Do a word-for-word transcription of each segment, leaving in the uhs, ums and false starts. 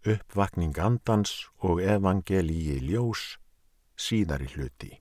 Uppvakning andans og evangelíi ljós, síðari hluti.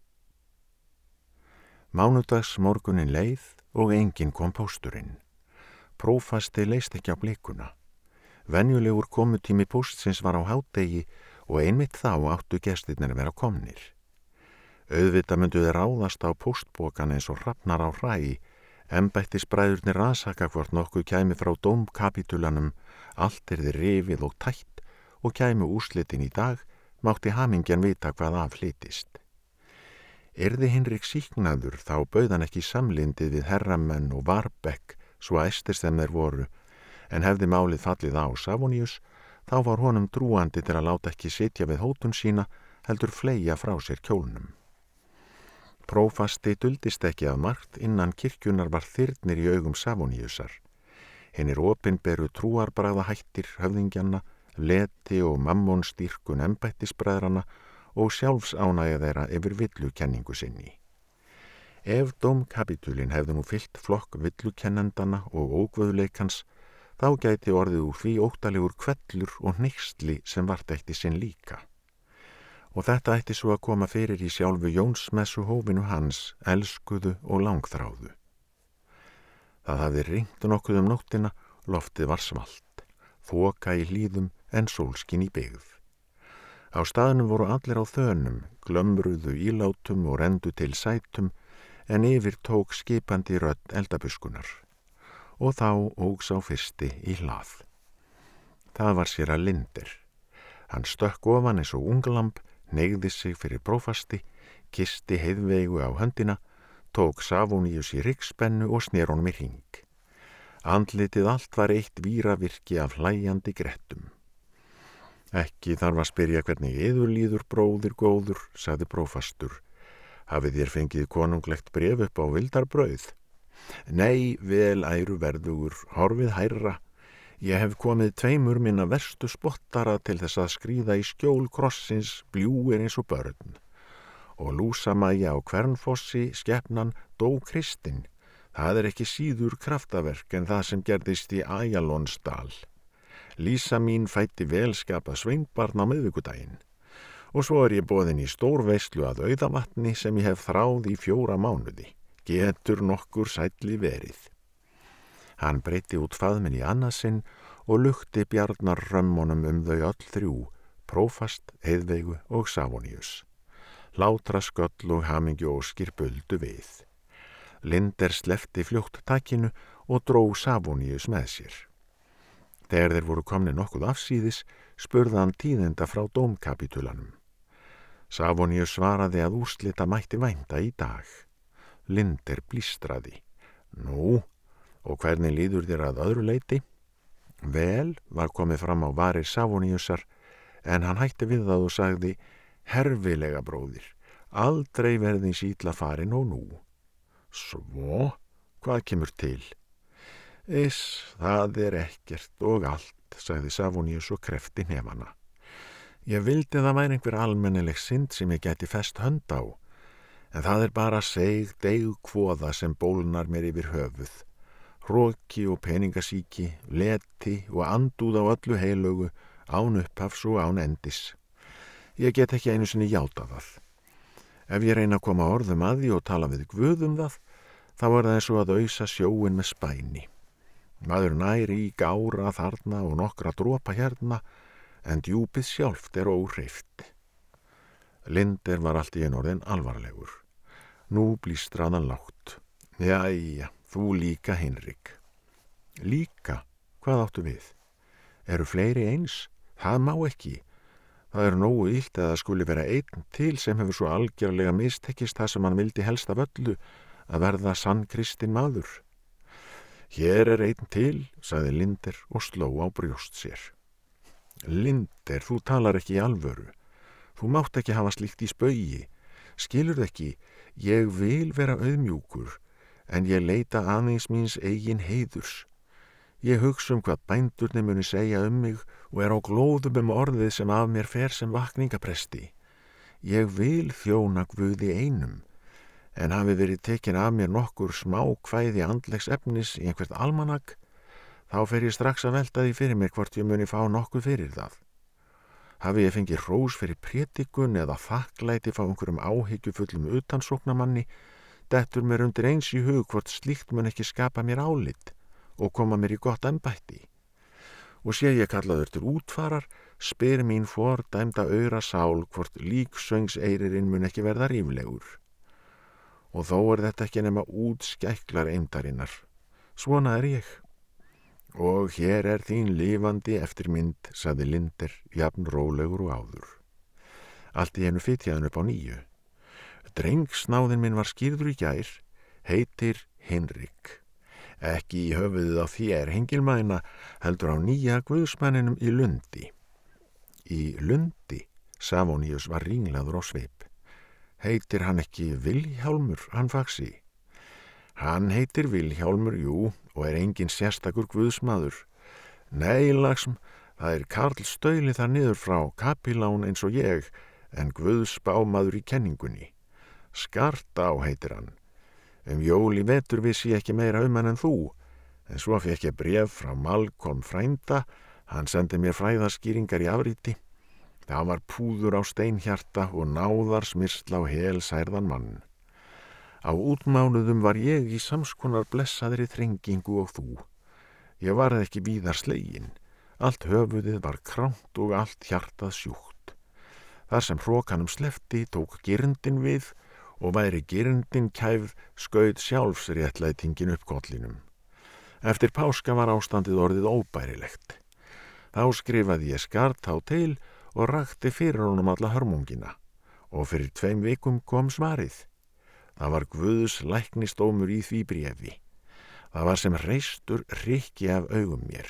Mánudags morgunin leið og enginn kom pósturinn. Prófasti leist ekki á blikuna. Venjulegur komutími póstsins var á hádegi og einmitt þá áttu gestirnir vera komnir. Auðvitað myndu þeir ráðast á póstpokan eins og hrafnar á hræ, embættisbræðurnir rannsaka hvort nokkuð kæmi frá dómkapítulanum, allt yrði rifið og tætt og kæmi úrslitin í dag, mátti hamingjan vita hvað af flytist. Yrði Hinrik sýknaður þá bauð hann ekki samlindið við herramenn og Varbekk svo æstir sem þeir voru, en hefði málið fallið á Savoníus, þá var honum trúandi til að láta ekki sitja við hótun sína, heldur fleygja frá sér kjólnum. Prófasti duldist ekki að margt innan kirkjunar var þyrnir í augum Savoníusar. Hinnir opinberu trúarbragðahættir höfðingjanna, leti og mammónstýrkun embættisbræðrana og sjálfsánægja þeirra yfir villukenningu sinni. Ef dómkapítulinn hefði nú fyllt flokk villukennendana og ógvöðleikans, þá gæti orðið úr því óttalegur hvellur og hneyksli sem vart ætti sinn líka. Og þetta ætti svo að koma fyrir í sjálfu Jónsmessuhófinu hans, elskuðu og langþráðu. Það hafði rignt nokkuð um nóttina, loftið var svalt, þoka í hlíðum en sólskin í byggð. Á staðnum voru allir á þönum, glömruðu ílátum og rendu til sætum, en yfir tók skipandi rödd eldabuskunar. Og þá óx á fyrsti í hlað. Það var séra Linder. Hann stökk ofan eins og unglamb, neigði sig fyrir prófasti, kisti Heiðveigu á höndina, tók Savoníus í ryggspennu og snér honum í hring. Andlitið allt var eitt víravirki af hlæjandi grettum. Ekki þarf að spyrja hvernig yður líður, bróðir góður, sagði prófastur. Hafið þér fengið konunglegt bréf upp á vildarbrauð? Nei, vel æru verðugur, horfið hærra. Ég hef komið tveimur minna verstu spottara til þess að skríða í skjól krossins, bljúir eins og börn. Og lúsamæja á Kvernfossi, skepnan, dó Kristinn. Það er ekki síður kraftaverk en það sem gerðist í Æjalónsdal. Lísa mín fætti velskapa sveinbarn á miðvikudaginn. Og svo er ég boðin í stórveislu að Auðavatni sem ég hef þráð í fjóra mánuði. Getur nokkur sælli verið. Hann breyti út faðminn í annað sinn og lukti bjarnar römmunum um þau öll þrjú, prófast, Heiðveigu og Savoníus. Látra sköll og hamingju óskir buldu við. Linder slefti fljótt takinu og dró Savoníus með sér. Þegar þeir voru komni nokkuð afsíðis, spurði hann tíðinda frá dómkapítulanum. Savoníus svaraði að úrslita mætti vænta í dag. Linder blístraði. Nú, og hvernig líður þér að öðru leyti? Vel, var komið fram á varir Savoníusar, en hann hætti við það og sagði, herfilega bróðir, aldrei verði sýtla farin og nú. Svo, hvað kemur til? Iss, það er ekkert og allt, sagði Savoníus og krefti hnefana. Ég vildi það væri einhver almennileg synd sem ég gæti fest hönd á, en það er bara seig deigkvoða sem bólnar mér yfir höfuð. Hroki og peningasíki, leti og andúð á öllu heilögu, án upphafs og án endis. Ég get ekki einu sinni játa það. Ef ég reyna að koma orðum að því og tala við Guð um það, þá er það eins og að ausa sjóin með spæni. Maður næri í gára þarna og nokkra dropa hérna, en djúpið sjálft er óhreift. Linder var allt í einu orðinn alvarlegur. Nú blístraði hann lágt. Jæja, þú líka, Hinrik. Líka? Hvað áttu við? Eru fleiri eins? Það má ekki. Það er nógu illt að það skuli vera einn til sem hefur svo algjörlega mistekist það sem hann vildi helst af öllu, að verða sann kristinn maður. Hér er einn til, sagði Linder og sló á brjóst sér. Linder, þú talar ekki í alvöru. Þú mátt ekki hafa slíkt í spaugi. Skilur ekki, ég vil vera auðmjúkur, en ég leita aðeins míns eigin heiðurs. Ég hugsa um hvað bændurnir muni segja um mig og er á glóðum um orðið sem af mér fer sem vakningapresti. Ég vil þjóna Guði einum, en hafi verið tekin af mér nokkur smá kvæði andlegs efnis í einhvert almanak, þá fer ég strax að velta því fyrir mér hvort ég muni fá nokkuð fyrir það. Hafi ég fengið hrós fyrir prédikun eða þakklæti frá einhverjum áhyggjufullum utansóknarmanni, dettur mér undir eins í hug hvort slíkt mun ekki skapa mér álit og koma mér í gott embætti. Og sé ég kallaður til útfarar, spyr mín fordæmda aura sál hvort líksöngseyrinn mun ekki verða ríflegur. Og þó er þetta ekki nema útskæklar eymdarinnar. Svona er ég. Og hér er þín lifandi eftirmynd, sagði Linder, jafn rólegur og áður. Allt í einu fytjaði hann upp á nýju. Drengsnáðinn minn var skýrður í gær, heitir Hinrik. Ekki í höfuðið á þér, hengilmæna, heldur á nýja guðsmanninum í Lundi. Í Lundi, Savonius var ringlaður á svip. Heitir hann ekki Vilhjálmur, hann faxi? Hann heitir Vilhjálmur, jú, og er engin sérstakur guðsmaður. Nei, lagsm, það er Karl Stauli þar niður frá, kapilán eins og ég, en guðsbámaður í kenningunni. Skartá heitir hann. Um jól í vetur vissi ég ekki meira um hann en þú, en svo fékk ég bréf frá Malcolm frænda, hann sendi mér fræðaskýringar í afríti. Það var púður á steinhjarta og náðar smyrsla á helsærðan mann. Á útmánuðum var ég í samskonar blessaðri þrengingu og þú. Ég varð ekki víðar slegin, allt höfuðið var kránt og allt hjartað sjúkt. Þar sem hrokanum slefti tók girndin við, og væri girndin kæfð skaut sjálfsréttlætingin upp kollinum. Eftir páska var ástandið orðið óbærilegt. Þá skrifaði ég Skartá til og rakti fyrir honum alla hörmungina, og fyrir tveim vikum kom svarið. Það var Guðs læknisdómur í því bréfi. Það var sem reistur rykki af augum mér.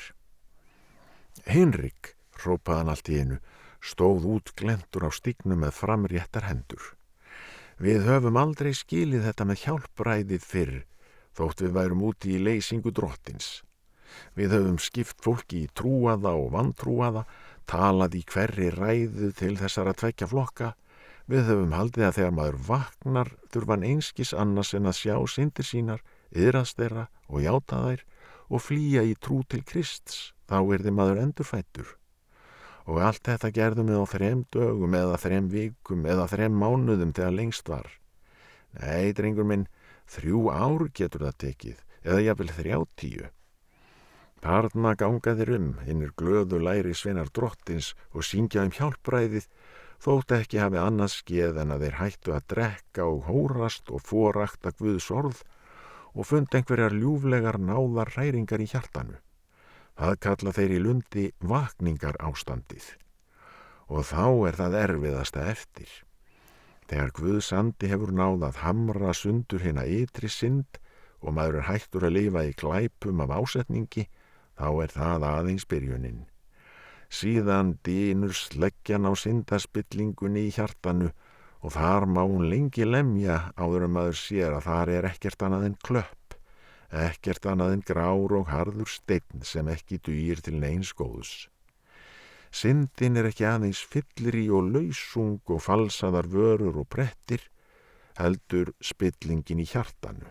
Hinrik, hrópaði hann allt í einu, stóð út glentur á stígnum með framréttar hendur. Við höfum aldrei skilið þetta með hjálpræðið fyrr, þótt við værum úti í leysingu drottins. Við höfum skipt fólki í trúaða og vantrúaða, talað í hverri ræðu til þessara tveggja flokka. Við höfum haldið að þegar maður vaknar þurfa hann einskis annars en að sjá syndir sínar, iðrast þeirra og játa þær og flýja í trú til Krists, þá yrði maður endurfæddur. Og allt þetta gerðum við á þrem dögum eða þrem vikum eða þrem mánuðum þegar lengst var. Nei, drengur minn, þrjú ár getur það tekið, eða jafnvel þrjátíu. Þarna ganga þeir um, hinnir glöðu læri sveinar drottins og syngja um hjálpræðið, þótt ekki hafi annað skeð en að þeir hættu að drekka og hórast og forakta Guðs orð og fund einhverjar ljúflegar náðar hræringar í hjartanu. Það kalla þeir í Lundi vakningar ástandið. Og þá er það erfiðasta eftir. Þegar Guðs andi hefur náð að hamra sundur hina ytri synd og maður er hættur að lifa í glæpum af ásetningi, þá er það aðeins byrjunin. Síðan dynur sleggjan á syndaspillingunni í hjartanu og þar má hún lengi lemja áður en maður sér að þar er ekkert annað en klöpp, ekkert annað en grár og harður steinn sem ekki dugir til neins góðs. Syndin er ekki aðeins fyllir í og lausung og falsaðar vörur og prettir, heldur spillingin í hjartanu.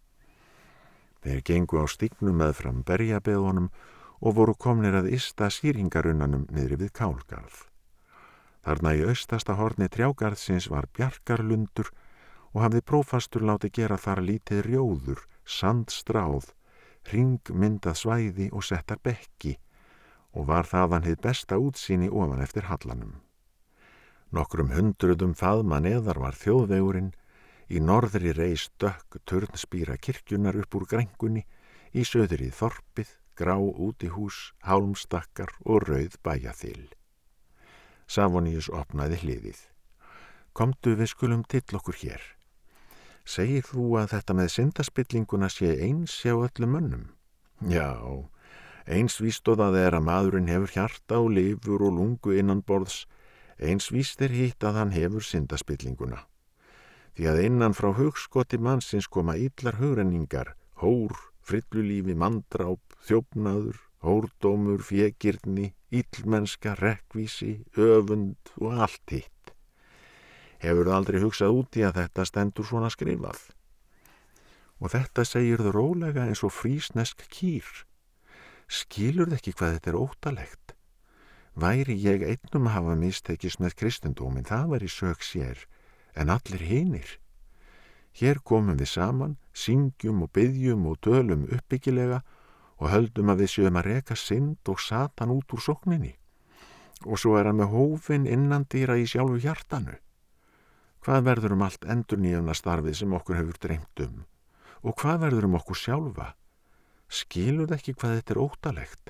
Þeir gengu á stígnum meðfram berjabeðunum og voru komnir að ysta sýringarunnanum niðri við Kálgarð. Þarna í austasta horni trjágarðsins var bjarkarlundur og hafði prófastur látið gera þar lítið rjóður, sandstráð, hringmyndað svæði og settar bekki og var þaðan hið besta útsýni ofan eftir hallanum. Nokkrum hundruðum faðma neðar var þjóðvegurinn, í norðri reis dökk turnspíra kirkjunar upp úr grængunni, í söðri þorpið, grá útihús, hálmstakkar og rauð bæjaþil. Savonius opnaði hliðið. Komdu, við skulum til okkur hér. Segir þú að þetta með syndaspillinguna sé eins hjá öllum mönnum? Já, eins víst og það er að maðurinn hefur hjarta og lifur og lungu innanborðs, eins víst er hitt að hann hefur syndaspillinguna. Því að innan frá hugskoti mannsins koma illar hugrenningar, hór, frillulífi, manndráp, þjófnaður, hórdómur, fégirni, illmennska, rekkvísi, öfund og allt hitt. Hefur það aldrei hugsað út í að þetta stendur svona skrifað? Og þetta segir þau rólega eins og frísnesk kýr. Skilur þið ekki hvað þetta er óttalegt? Væri ég einnum að hafa mistekist með kristendómin, það væri sök sér, en allir hinir. Hér komum við saman, syngjum og byggjum og tölum uppbyggilega og höldum að við séum að reka synd og Satan út úr sókninni. Og svo er hann með hófin innandýra í sjálfu hjartanu. Hvað verður um allt endurnýjuna starfið sem okkur hefur dreymt um? Og hvað verður um okkur sjálfa? Skilur það ekki hvað þetta er óttalegt?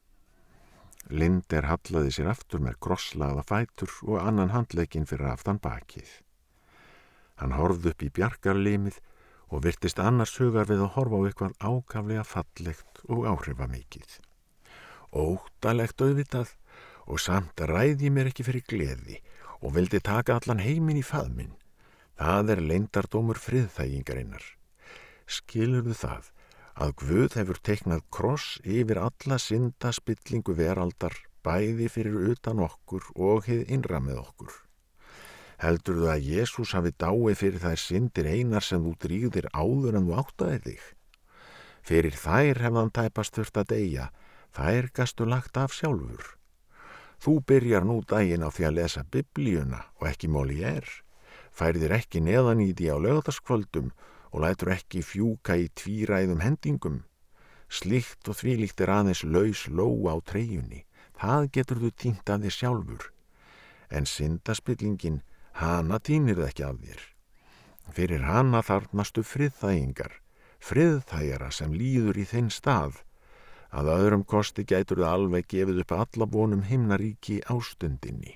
Linder hallaði sér aftur með krosslagða fætur og annan handlegginn fyrir aftan bakið. Hann horfði upp í bjargarlimið og virtist annars hugar við að horfa á eitthvað ákaflega fallegt og áhrifamikið. Óttalegt auðvitað og samt ræði mér ekki fyrir gleði og vildi taka allan heiminn í faðminn. Það er leyndardómur friðþægingarinnar. Skilurðu það að Guð hefur teiknað kross yfir alla synda spillingu veraldar, bæði fyrir utan okkur og hið innra með okkur? Heldurðu að Jesús hafi dáið fyrir þær syndir einar sem þú drýgðir áður en þú áttaðir þig? Fyrir þær hefði hann tæpast þurft að deyja, þær gastu lagt af sjálfur. Þú byrjar nú daginn á því að lesa Biblíuna og ekki Molière, færðir ekki neðan í því á laugardagskvöldum og lætur ekki fjúka í tvíræðum hendingum. Slíkt og þvílíkt er aðeins laus lóa á treyjunni, það getur þú týnt af þér sjálfur. En syndaspillingin, hana týnir það ekki af þér. Fyrir hana þarfnastu friðþægingar, friðþægjara sem líður í þinn stað. Að öðrum kosti gætur það alveg gefið upp alla vonum himnaríki ástundinni.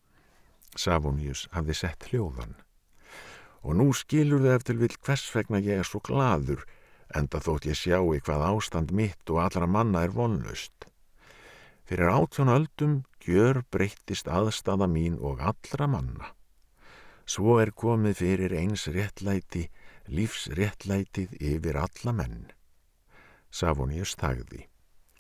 Savonius hafði sett hljóðan. Og nú skilur þau eftir vill hvers vegna ég er svo glaður, enda þótt ég sjái hvað ástand mitt og allra manna er vonlaust. Fyrir átján öldum gjör breyttist aðstaða mín og allra manna. Svo er komið fyrir eins réttlæti, lífsréttlætið yfir alla menn. Savonius þagði.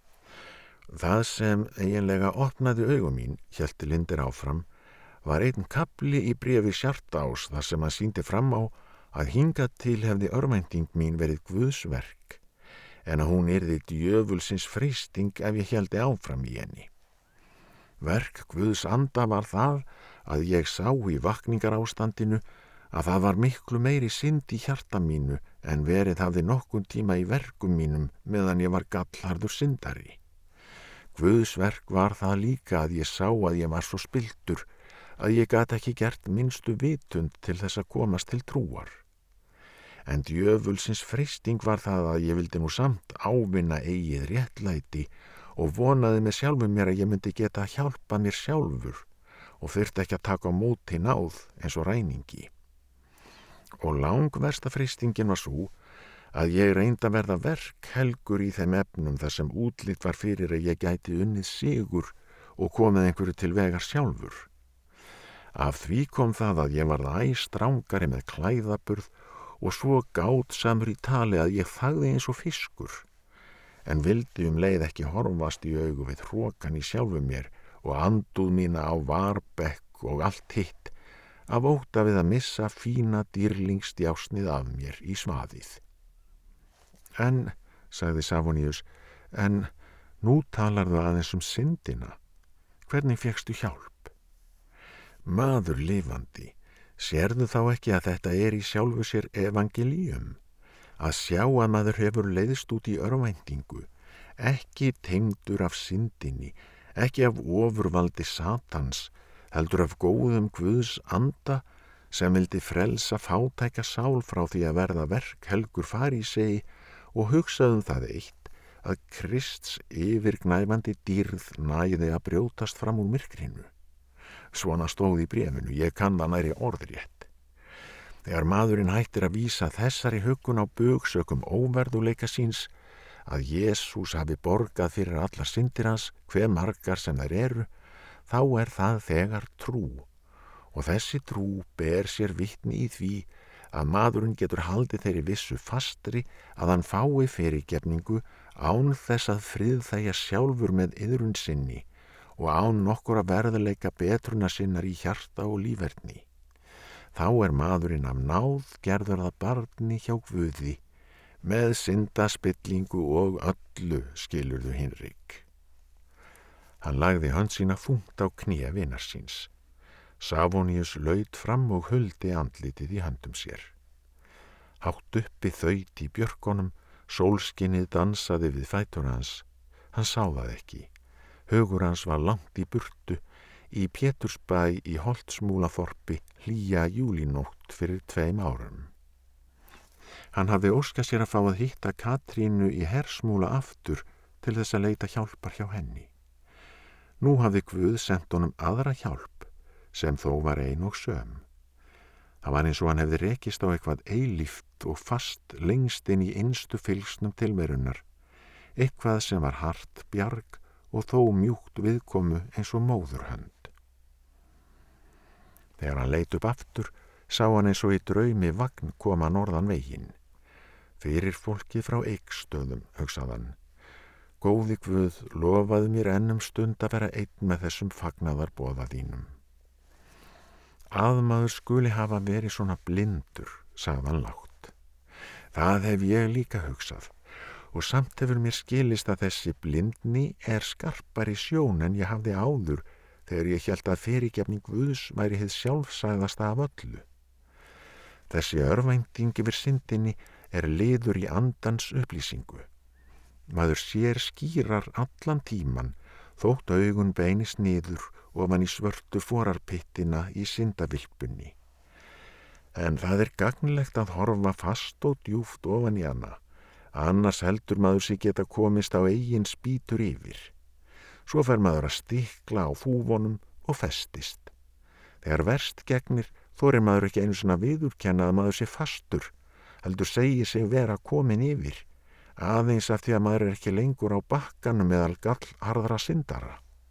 Það sem eiginlega opnaði augum mín, hélt Linder áfram, var einn kafli í bréfi Hjartás þar sem hann sýndi fram á að hingað til hefði örvænting mín verið Guðs verk, en að hún yrði djöfulsins freisting ef ég héldi áfram í henni. Verk Guðs anda var það að ég sá í vakningarástandinu að það var miklu meiri synd í hjarta mínu en verið hafði nokkun tíma í verkum mínum meðan ég var gallharður syndari. Guðs verk var það líka að ég sá að ég var svo spilltur að ég gat ekki gert minnstu vitund til þess að komast til trúar. En djöfulsins freisting var það að ég vildi nú samt ávinna eigið réttlæti og vonaði með sjálfum mér að ég myndi geta að hjálpa mér sjálfur og þurfti ekki að taka á móti náð eins og ræningi. Og langversta freistingin var svo að ég reyndi að verða verkhelgur í þeim efnum þar sem útlit var fyrir að ég gæti unnið sigur og komið einhverju til vegar sjálfur. Af því kom það að ég varð æ strangari með klæðaburð og svo gátsamur í tali að ég þagði eins og fiskur, en vildi um leið ekki horfast í augu við hrokan í sjálfu mér og andúð mína á varbekk og allt hitt, af ótta við að missa fína dýrlingsdjásnið af mér í svaðið. En, sagði Savonius, en nú talarðu aðeins um syndina. Hvernig fékkstu hjálp? Maður lifandi, sérðu þá ekki að þetta er í sjálfu sér evangelíum? Að sjá að maður hefur leiðst út í örvæntingu, ekki tengdur af syndinni, ekki af ofurvaldi Satans, heldur af góðum Guðs anda sem vildi frelsa fátæka sál frá því að verða verkhelgur farísei og hugsaðum það eitt að Krists yfirgnæfandi dýrð næði að brjótast fram úr myrkrinu. Svona stóð í bréfinu, ég kann það næri orðrétt. Þegar maðurinn hættir að vísa þessari huggun á bugsökum óverðuleika síns, að Jesús hafi borgað fyrir allar syndir hans, hve margar sem þær eru, þá er það þegar trú. Og þessi trú ber sér vitni í því að maðurinn getur haldið þeirri vissu fastri að hann fái fyrirgefningu án þess að friðþægja sjálfur með iðrun sinni og án nokkur að verðleika betruna sinnar í hjarta og líferni. Þá er maðurinn af náð gerður að barni hjá Guði, með syndaspillingu og öllu, skilurðu Hinrik. Hann lagði hönd sína þungt á kné vinar síns. Savoníus laut fram og huldi andlitið í höndum sér. Hátt uppi þaut í björkunum, sólskinnið dansaði við fætur hans. Hann sá það ekki. Hugur hans var langt í burtu, í Pétursbæ í Holtsmúlaþorpi hlýja júlínótt fyrir tveim árum. Hann hafði óskað sér að fá að hitta Katrínu í Hersmúla aftur til þess að leita hjálpar hjá henni. Nú hafði Guð sent honum aðra hjálp, sem þó var ein og söm. Það var eins og hann hefði rekist á eitthvað eilíft og fast lengst inn í innstu fylgsnum tilverunar, eitthvað sem var hart bjarg og þó mjúkt viðkomu eins og móðurhönd. Þegar hann leit upp aftur, sá hann eins og í draumi vagn koma norðan veginn. Fyrir fólki frá Eikstöðum, hugsaði hann. Góði Guð, lofaði mér enn um stund að vera einn með þessum fagnaðarboða þínum. Að maður skuli hafa verið svona blindur, sagði hann lágt. Það hef ég líka hugsað, og samt hefur mér skilist að þessi blindni er skarpari sjón en ég hafði áður þegar ég hélt að fyrirgefning Guðs væri hið sjálfsagðasta af öllu. Þessi örvænting yfir syndinni er liður í andans upplýsingu. Maður sér skýrar allan tíman, þótt augun beinist niður ofan í svörtu forarpittina í syndavilpunni. En það er gagnlegt að horfa fast og djúft ofan í hana, annars heldur maður sig geta komist á eigin spýtur yfir. Svo fer maður að stikla á þúfunum og festist. Þegar verst gegnir, þorir maður ekki einu svona viðurkenna að maður sé fastur, heldur segir sig vera komin yfir, aðeins af því að maður er ekki lengur á bakkanum meðal gallharðra syndara.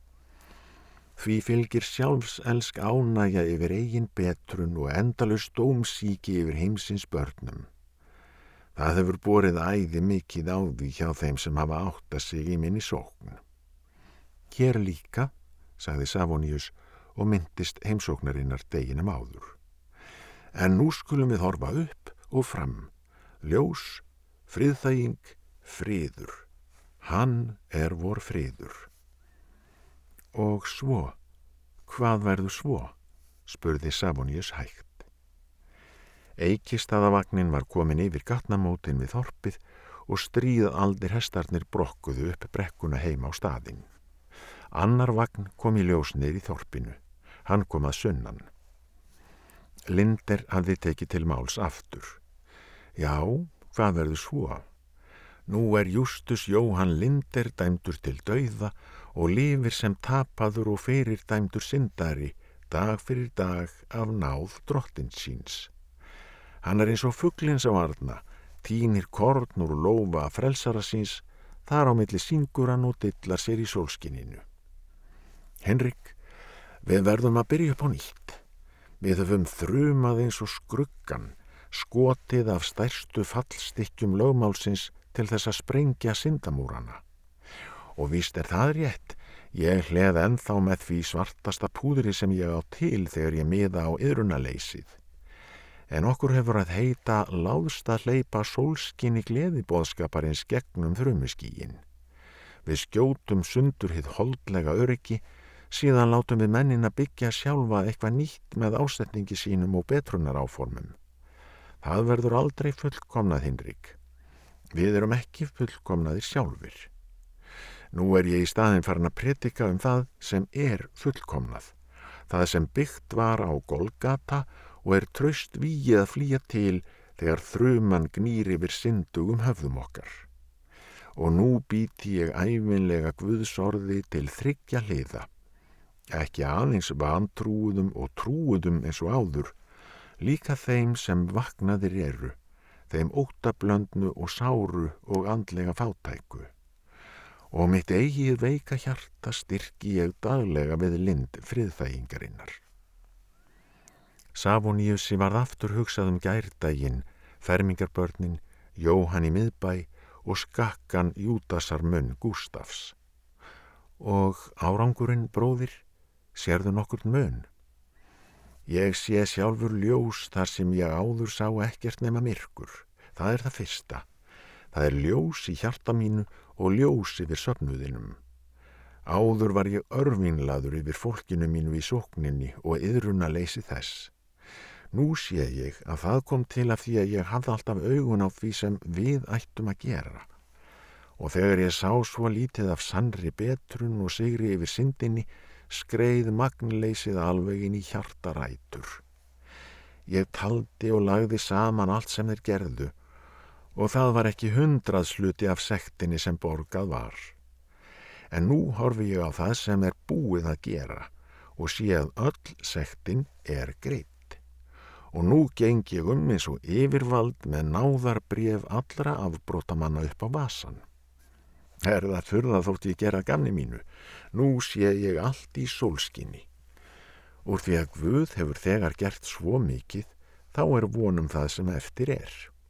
Því fylgir sjálfselsk ánægja yfir eigin betrun og endalaust dómsíki yfir heimsins börnum. Það hefur borið æði mikið á því hjá þeim sem hafa áttað sig í minni sókn. Hér líka, sagði Savoníus og myndist heimsóknarinnar deginum áður. En nú skulum við horfa upp og fram. Ljós, friðþæging, friður. Hann er vor friður. Og svo, hvað verður svo? Spurði Savoníus hægt. Eikistaðavagnin var komin yfir gatnamótin við þorpið og stríðaldir hestarnir brokkuðu upp brekkuna heim á staðinn. Annar vagn kom í ljós niður í þorpinu. Hann kom að sunnan. Linder hafði tekið til máls aftur. Já, hvað verður svo? Nú er Justus Jóhann Linder dæmdur til dauða og lifir sem tapaður og fyrir dæmdur syndari dag fyrir dag af náð drottins síns. Hann er eins og fuglinn sem varna, tínir korn úr lófa frelsara síns, þar á milli syngur hann og dillar sér í sólskininu. Henrik, við verðum að byrja upp á nýtt. Við höfum þrumað eins og skruggan, skotið af stærstu fallstykkjum lögmálsins til þess að sprengja syndamúrana. Og víst er það rétt, ég hleð ennþá með því svartasta púðri sem ég á til þegar ég miða á iðrunaleysið. En okkur hefur að heita láðst að hleypa sólskinni gleðiboðskaparins gegnum þrumuskýin. Við skjótum sundur hið holdlega öryggi, síðan látum við mennina byggja sjálfa eitthvað nýtt með ásetningi sínum og betrunaráformum. Það verður aldrei fullkomnað, Hinrik. Við erum ekki fullkomnaðir sjálfir. Nú er ég í staðinn farin að predika um það sem er fullkomnað, það sem byggt var á Golgata og er traust vígi að flýja til þegar þruman gnýr yfir syndugum höfðum okkar. Og nú býti ég ævinlega Guðsorði til þriggja hliða, ekki aðeins vantrúuðum og trúuðum eins og áður, líka þeim sem vaknaðir eru, þeim óttablöndnu og sáru og andlega fátæku. Og mitt eigið veika hjarta styrki ég daglega við lind friðþægingarinnar. Savoníusi varð aftur hugsað um gærdaginn, fermingarbörnin, Jóhann í miðbæ og skakkan Júdasar munn Gústafs. Og árangurinn, bróðir, sérðu nokkurn mun? Ég sé sjálfur ljós þar sem ég áður sá ekkert nema myrkur. Það er það fyrsta. Það er ljós í hjarta mínu og ljós yfir söfnuðinum. Áður var ég örvínlaður yfir fólkinu mínu í sókninni og iðrunarleysi þess. Nú sé ég að það kom til af því að ég hafði alltaf augun á því sem við ættum að gera. Og þegar ég sá svo lítið af sannri betrun og sigri yfir syndinni, skreið magnleysið alveg inn í hjartarætur. Ég taldi og lagði saman allt sem þeir gerðu, og það var ekki hundraðsluti af sektinni sem borgað var. En nú horfi ég á það sem er búið að gera og sé að öll sektin er greidd. Og nú geng ég um eins og yfirvald með náðarbréf allra afbrotamanna upp á vasan. Er það furða þótt ég gera gamni mínu? Nú sé ég allt í sólskinni. Úr því að Guð hefur þegar gert svo mikið, þá er vonum það sem eftir er.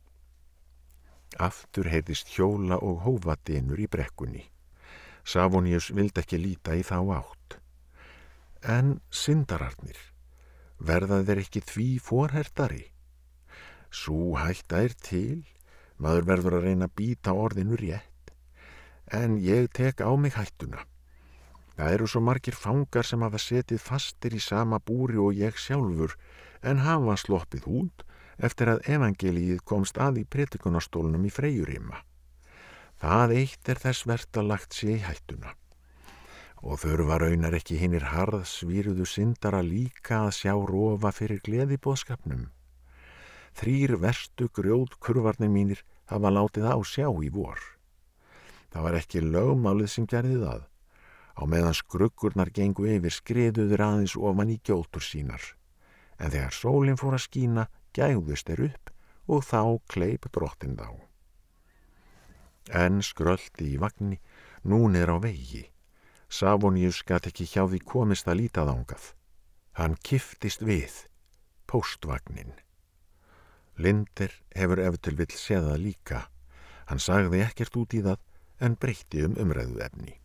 Aftur heyrðist hjóla og hófadynur í brekkunni. Savoníus vildi ekki líta í þá átt. En syndararnir, verða þeir ekki því forhertari? Sú hætta er til, maður verður að reyna að býta orðinu rétt, en ég tek á mig hættuna. Það eru svo margir fangar sem hafa setið fastir í sama búri og ég sjálfur, en hafa sloppið út eftir að evangelíið komst að í predikunarstólnum í Freyjurima. Það eitt er þess vert að lagt sig í hættuna. Og þurfa raunar ekki hinir harðsvíruðu syndara líka að sjá rofa fyrir gleðiboðskapnum. Þrír verstu grjótkurvarnir mínir hafa látið á sjá í vor. Það var ekki lögmálið sem gerði það. Á meðan skruggurnar gengu yfir skriðuður aðeins ofan í gjótur sínar. En þegar sólin fór að skína, gægðust þeir upp og þá kleip drottinn þá. En skröldi í vagni, nú niður á vegi. Savoníus gat ekki hjá því komist að líta þangað. Hann kiftist við, póstvagnin. Linder hefur ef til vill séð það líka. Hann sagði ekkert út í það, en breytti um umræðuefni.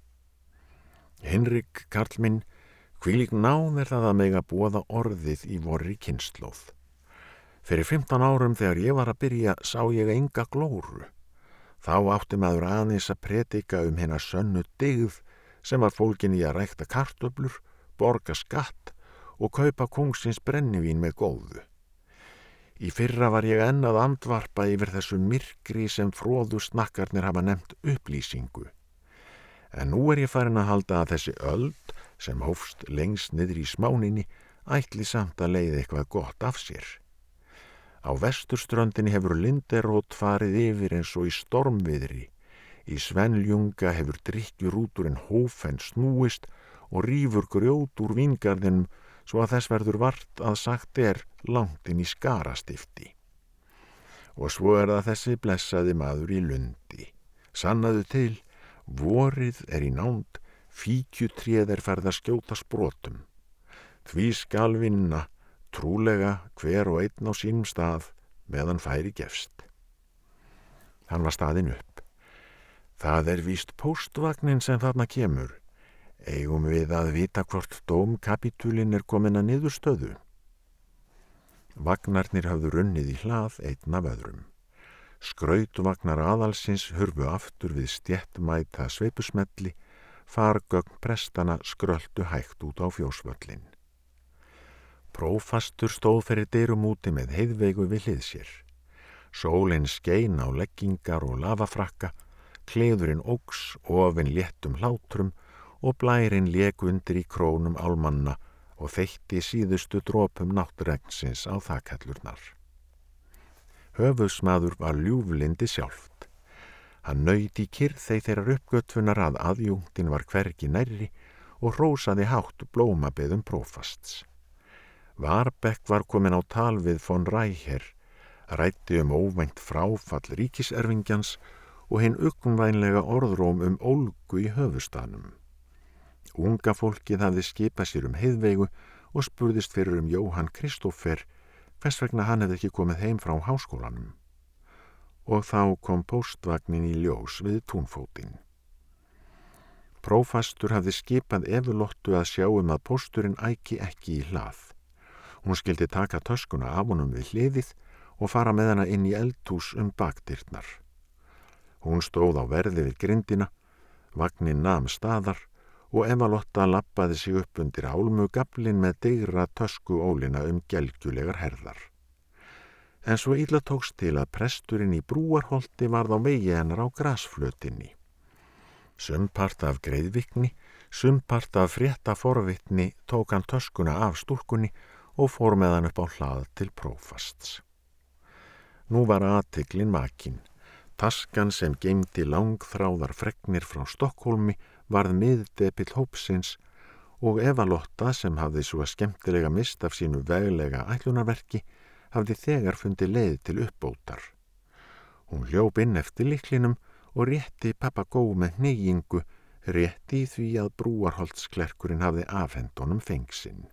Hinrik, karl minn, hvílík náð er það að mega boða orðið í vorri kynslóð. Fyrir fimmtán árum þegar ég var að byrja sá ég enga glóru. Þá átti maður aðeins að predika um hina sönnu dygð sem var fólgin í að rækta kartöflur, borga skatt og kaupa kóngsins brennivín með góðu. Í fyrra var ég enn að andvarpa yfir þessu myrkri sem fróðu snakkarnir hafa nefnt upplýsingu. En nú er ég farin að halda að þessi öld sem hófst lengst niður í smáninni ætli samt að leiða eitthvað gott af sér. Á vesturströndinni hefur Linderót farið yfir eins og í stormviðri. Í Svenljunga hefur drykkjurúturinn hófen snúist og rífur grjót úr víngarðinum svo að þess verður vart að sagt er langt inn í Skarastifti. Og svo er það þessi blessaði maður í Lundi. Sannaðu til, vorið er í nánd, fíkjutréð er farið að skjóta sprotum. Því skal vinna, trúlega hver og einn á sínum stað meðan færi gefst. Hann var staðinn upp. Það er víst póstvagnin sem þarna kemur. Eigum við að vita hvort dómkapítulinn er komin að niðurstöðu. Vagnarnir hafðu runnið í hlað einn af öðrum. Skrautvagnar aðalsins hurfu aftur við stéttmæta sveipusmelli, fargögn prestana skröltu hægt út á fjósvöllin. Prófastur stóð fyrir dyrum úti með heiðveigu við hlið sér. Sólin skein á leggingar og lafafrakka, kleðurinn óx, ofin léttum hlátrum og blærinn lék undir í krónum álmanna og þeytti síðustu dropum náttúregnsins á þakhellurnar. Höfuðsmaður var ljúflindi sjálft. Hann naut í kyrrð þeirrar uppgötfunar að aðjúngtin var hvergi nærri og hrósaði hátt blómabeðum prófasts. Varbeck var komin á tal við von Ræher, ræddi um óvænt fráfall ríkiserfingjans og hinn uggvænlega orðróm um ólgu í höfuðstaðnum. Unga fólkið hafði skipað sér um heiðveigu og spurðist fyrir um Jóhann Kristófer, hvers vegna hann hefði ekki komið heim frá háskólanum. Og þá kom póstvagnin í ljós við túnfótinn. Prófastur hafði skipað Evelottu að sjá um að pósturinn æki ekki í hlað. Hún skildi taka töskuna af honum við hliðið og fara með hana inn í eldhús um bakdyrnar. Hún stóð á verði við grindina, vagnin nam staðar og Eva-Lotta labbaði sig upp undir álmugaflin með digra töskuólina um gelgjulegar herðar. En svo illa tókst til að presturinn í Brúarholti varð á vegi hennar á grasflötinni. Sumpart af greiðvikni, sumpart af frétta forvitni tók hann töskuna af stúlkunni og fór með hann upp á hlað til prófasts. Nú var athyglin vakin. Taskan sem geymdi langþráðar fregnir frá Stokkhólmi varð miðdepill hópsins og Eva-Lotta sem hafði svo skemmtilega mist af sínu veglega ætlunarverki hafði þegar fundið leið til uppbótar. Hún hljóp inn eftir lyklinum og rétti Papagó með hneigingu, rétti því að Brúarholtsklerkurinn hafði afhent honum feng sinn.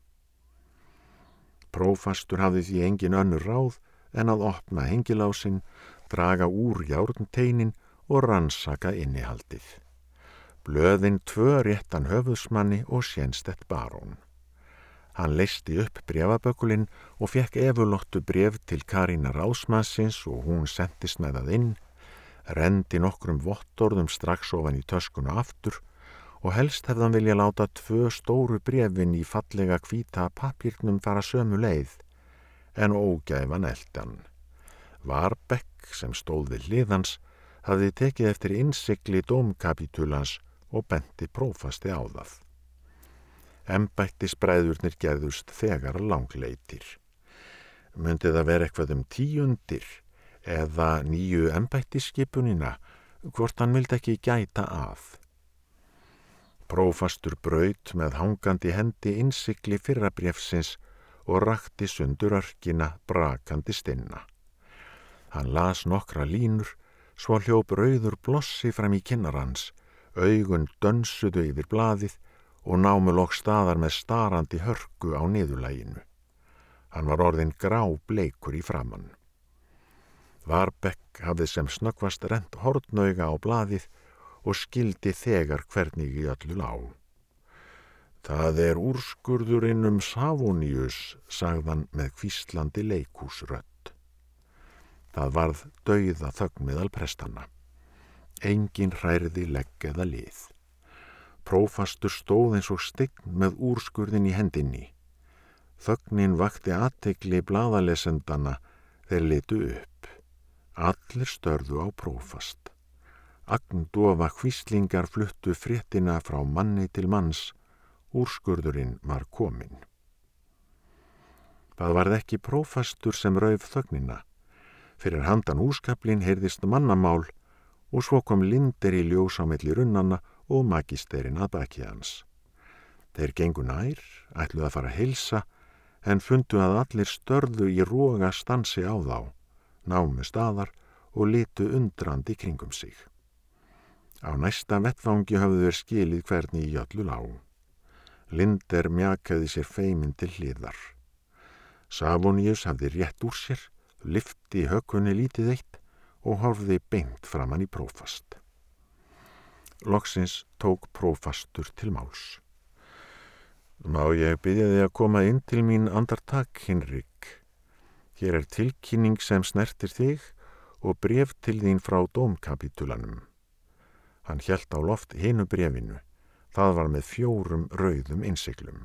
Prófastur hafði því engin önnur ráð en að opna hengilásinn, draga úr járnteinin og rannsaka innihaldið. Blöðin tvö réttan höfuðsmanni og Sjenstedt barón. Hann leysti upp bréfabökulinn og fekk Evu-Lottu bréf til Karínar ráðsmannsins og hún sendist með það inn, rendi nokkrum vottorðum strax ofan í töskuna aftur og helst hefði hann vilja láta tvö stóru bréfin í fallega hvíta pappírnum fara sömu leið, en ógæfan eldan. Varbekk, sem stóð við hlið hans, hafði tekið eftir innsigli dómkapítulans og benti prófasti á það. Embættisbræðurnir gerðust þegar langleitir. Mundi það vera eitthvað um tíundir eða nýju embættisskipunina, hvort hann vildi ekki gæta að. Prófastur braut með hangandi hendi innsigli fyrrabréfsins og rakti sundur örkina brakandi stinna. Hann las nokkra línur, svo hljóp rauður blossi fram í kinnar hans, augun dönsuðu yfir blaðið og námu loks staðar með starandi hörku á niðurlaginu. Hann var orðinn grábleikur í framan. Varbekk hafði sem snöggvast rennt hornauga á blaðið og skildi þegar hvernig í öllu lá. Það er úrskurðurinn um Savonius, sagðan með hvíslandi leikhúsrödd. Það varð dauða þögn meðal prestanna. Engin hrærði legg eða lið. Prófastur stóð eins og stign með úrskurðin í hendinni. Þögnin vakti athygli blaðalesendana, þeir litu upp. Allir störðu á prófast. Agndofa hvíslingar fluttu fréttina frá manni til manns. Úrskurðurinn var kominn. Það varð ekki prófastur sem rauf þögnina. Fyrir handan húskaplinn heyrðist mannamál og svo kom Linder í ljós á milli runnanna og magisterinn að baki hans. Þeir gengu nær, ætluðu að fara að heilsa, en fundu að allir störðu í roga stansi á þá, námu staðar og litu undrandi kringum sig. Á næsta vettvangi höfðu þeir skilið hvernig í öllu lá. Linder mjakaði sér feiminn til hliðar. Savonius hafði rétt úr sér, lyfti hökunni lítið eitt og horfði beint framan í prófast. Loksins tók prófastur til máls. Má ég biðja þig að koma inn til mín andartak, Hinrik. Hér er tilkynning sem snertir þig og bréf til þín frá dómkapítulanum. Hann hélt á loft hinu bréfinu. Það var með fjórum rauðum innsiglum.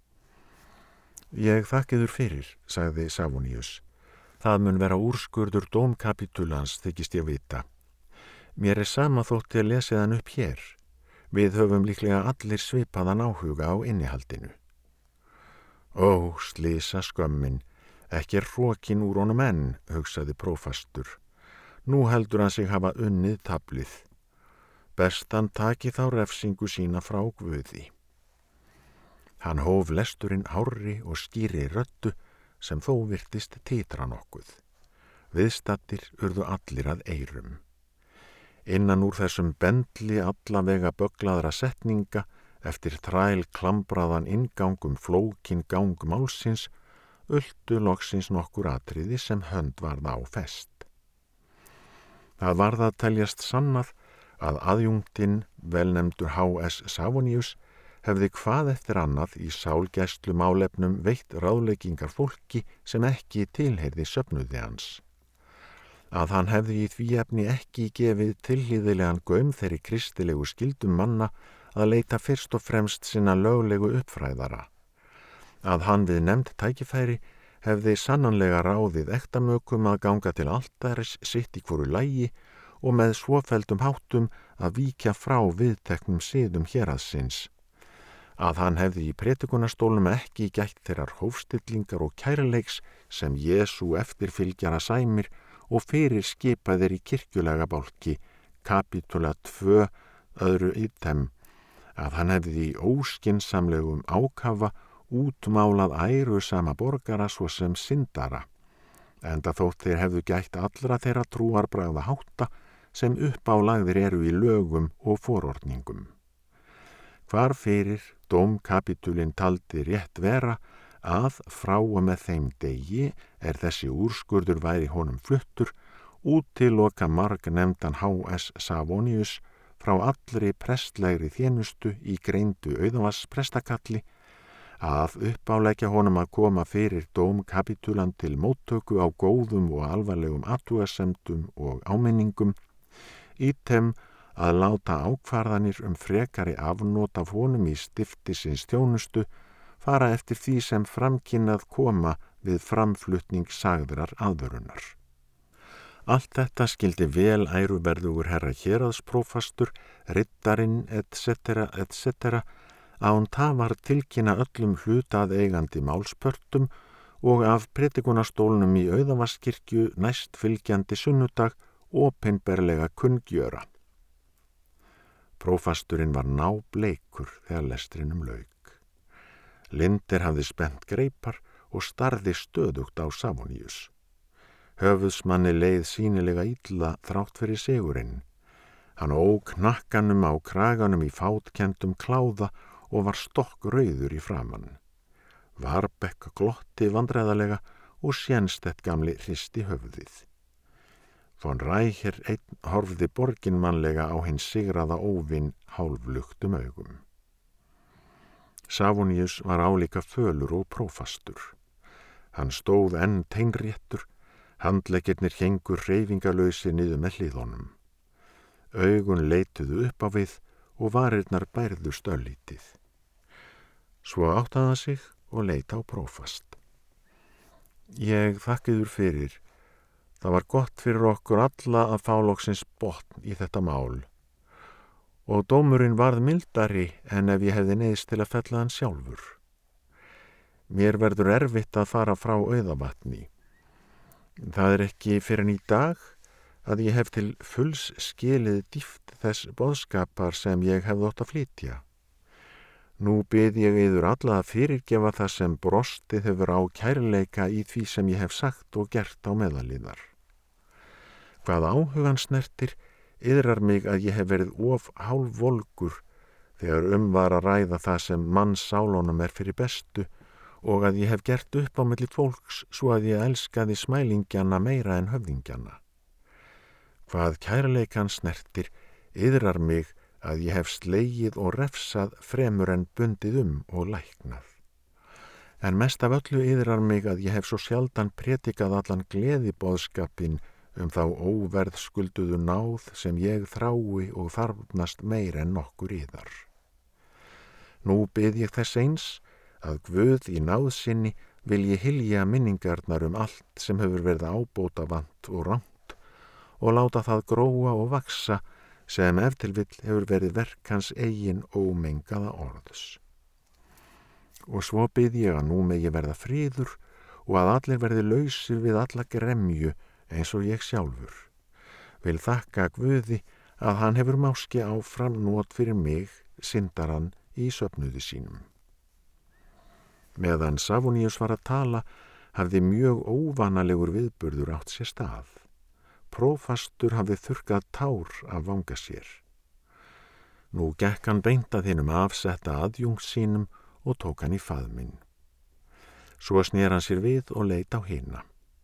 Ég þakkiður fyrir, sagði Savonius. Það mun vera úrskurður dómkapítulans, þykist ég vita. Mér er sama þótt ég lesið hann upp hér. Við höfum líklega allir svipaðan áhuga á innihaldinu. Ó, slísa skömmin, ekki er hrokin úr honum enn, hugsaði prófastur. Nú heldur hann sig hafa unnið tablið. Best hann taki þá refsingu sína frá Guði. Hann hóf lesturinn hárri og skýri röddu sem þó virtist titra nokkuð. Viðstaddir urðu allir að eyrum. Innan úr þessum bendli allavega böglaðra setninga eftir træl klambraðan inngangum flókin gang málsins ultu loksins nokkur atriði sem hönd varð á fest. Það varð að teljast sannað að aðjungtinn, velnefndur H S Savonius, hefði hvað eftir annað í sálgæslu málefnum veitt ráðleggingar fólki sem ekki tilheyrði söfnuði hans. Að hann hefði í því efni ekki gefið tilhlýðilegan gaum þeirri kristilegu skyldum manna að leita fyrst og fremst sinna löglegu uppfræðara. Að hann við nefnd tækifæri hefði sannanlega ráðið ektamökum að ganga til altaris sitt í hvoru lagi og með svofelldum háttum að víkja frá viðteknum siðum héraðsins. Að hann hefði í predikunarstólnum ekki gætt þeirrar hófstillingar og kærleiks sem Jesú eftirfylgjara sæmir og fyrir skipaðir í kirkjulega bálki, kapítula tvö, öðru item, að hann hefði í óskinsamlegum ákafa útmálað æru sama borgara svo sem syndara, enda þótt þeir hefðu gætt allra þeirra trúarbragða hátta sem uppálagðir eru í lögum og forordningum. Hvar fyrir dómkapítulinn taldi rétt vera að frá og með þeim degi er þessi úrskurður væri honum fluttur útiloka margnefndan H S Savonius frá allri prestlegri þjónustu í greindu auðavarsprestakalli, að uppáleggja honum að koma fyrir dómkapítulan til móttöku á góðum og alvarlegum athugasemdum og áminningum, ítem að láta ákvarðanir um frekari afnot af honum í stiftisins þjónustu fara eftir því sem framkynnað koma við framflutning sagðrar aðvörunar. Allt þetta skildi vel æruverðugur herra héraðsprófastur, riddarinn et cetera et cetera að hún tafar tilkynna öllum hlutað eigandi málspörtum og af predikunarstólnum í Auðavaskirkju næst fylgjandi sunnudag opinberlega kunngjöra. Prófasturinn var nábleikur þegar lestrinum lauk. Linder hafði spennt greipar og starði stöðugt á Savonius. Höfuðsmanni leið sýnilega illa þrátt fyrir sigurinn. Hann ók hnakkanum á kraganum í fátkendum kláða og var stokkrauður í framan. Varbekk glotti vandræðalega og Sjenstedt gamli hristi höfuðið. Von Ræher einn horfði borginmannlega á hinn sigraða óvin hálfluktum augum. Savonius var álíka fölur og prófastur. Hann stóð enn teinréttur, handleggirnir héngu hreyfingarlausir niður með hliðunum. Augun leituðu upp á við og varirnar bærðust örlítið. Svo áttaði hann sig og leit á prófast. Ég þakkiður fyrir. Það var gott fyrir okkur alla að fá loksins botn í þetta mál. Og dómurinn varð mildari en ef ég hefði neyðst til að fella hann sjálfur. Mér verður erfitt að fara frá Auðavatni. Það er ekki fyrr en í dag að ég hef til fulls skilið dýpt þess boðskapar sem ég hefði átt að flytja. Nú bið ég yður alla að fyrirgefa það sem brostið hefur á kærleika í því sem ég hef sagt og gert á meðalíðar. Hvað áhugan snertir, yðrar mig að ég hef verið of hálfvolgur þegar um var að ræða það sem manns sálunum er fyrir bestu og að ég hef gert upp á milli fólks svo að ég elskaði smælingjana meira en höfðingjana. Hvað kærleikan snertir, yðrar mig að ég hef slegið og refsað fremur en bundið um og læknað. En mest af öllu yðrar mig að ég hef svo sjaldan predikað allan gleðiboðskapinn um þá óverðskulduðu náð sem ég þrái og þarfnast meir en nokkur yðar. Nú bið ég þess eins að Guð í náð sinni vilji hylja minningarnar um allt sem hefur verið ábótavant og rangt og láta það gróa og vaksa sem ef til vill hefur verið verk hans eigin ómengaða orðs. Og svo bið ég að nú megi verða friður og að allir verði lausir við alla gremju eins og ég sjálfur. Vil þakka Guði að hann hefur máski áfram not fyrir mig, syndaran, í söfnuði sínum. Meðan Savonius var að tala, hafði mjög óvanalegur viðburður átt sér stað. Prófastur hafði þurrkað tár af vanga sér. Nú gekk hann beint að hinum afsetta aðjungs sínum og tók hann í faðminn. Svo snér hann sér við og leit á hina.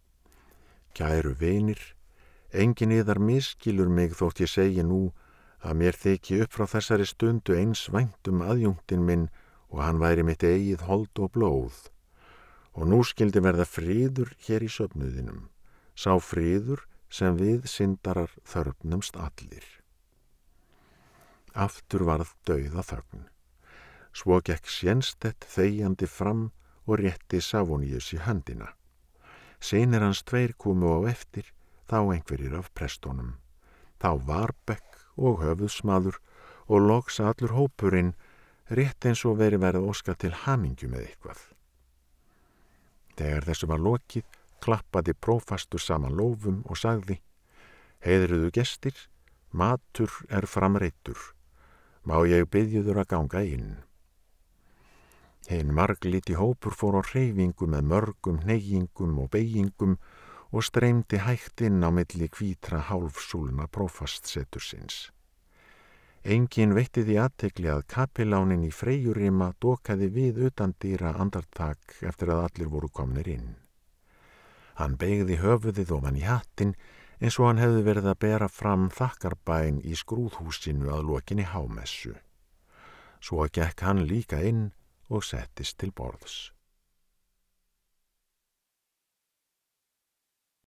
Kæru vinir, enginn yðar misskilur mig þótt ég segi nú að mér þyki upp frá þessari stundu eins vænt um aðjungtinn minn og hann væri mitt eigið hold og blóð. Og nú skildi verða friður hér í söfnuðinum, sá friður sem við syndarar þörfnumst allir. Aftur varð dauða þögn. Svo gekk Sjenstedt þegjandi fram og rétti Savonius í höndina. Synir hans tveir komu á eftir, þá einhverjir af prestónum. Þá Warbeck og höfuðsmaður og loks allur hópurinn, rétt eins og veri verið óska til hamingju með eitthvað. Þegar þessu var lokið, klappaði prófastur saman lófum og sagði: Heiðruðu gestir, matur er framreiddur. Má ég biðjuður að ganga inn? Hinn margliti hópur fór á hreyfingu með mörgum hneigingum og beygingum og streymdi hægt inn á milli hvítra hálfsúlna prófastsetursins. Enginn veitti því athygli að kapellánin í Freyjurima dokaði við utandýra andartak eftir að allir voru komnir inn. Hann beygði höfuðið ofan í hattinn eins og hann hefði verið að bera fram þakkarbæn í skrúðhúsinu að lokinni hámessu. Svo gekk hann líka inn og settist til borðs.